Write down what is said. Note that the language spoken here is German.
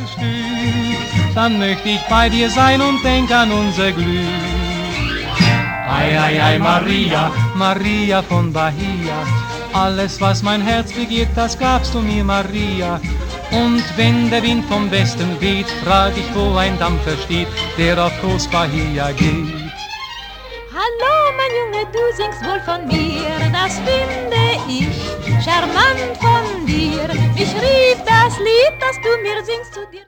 Stück, dann möchte ich bei dir sein und denk an unser Glück. Ei, ei, ei, Maria, Maria von Bahia, alles, was mein Herz begehrt, das gabst du mir, Maria. Und wenn der Wind vom Westen weht, frag ich, wo ein Dampfer steht, der auf Kurs Bahia geht. Hallo, mein Junge, du singst wohl von mir, das finde ich charmant von dir. Mich rief das Lied, das du mir singst, zu dir.